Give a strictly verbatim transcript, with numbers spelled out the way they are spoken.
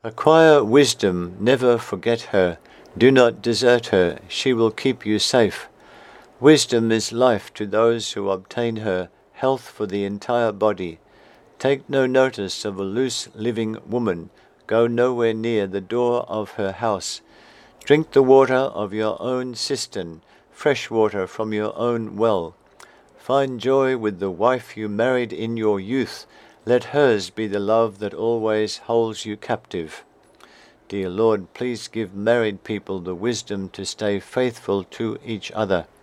Acquire wisdom, never forget her. Do not desert her, she will keep you safe. Wisdom is life to those who obtain her, health for the entire body. Take no notice of a loose living woman. Go nowhere near the door of her house. Drink the water of your own cistern, fresh water from your own well. Find joy with the wife you married in your youth. Let hers be the love that always holds you captive. Dear Lord, please give married people the wisdom to stay faithful to each other.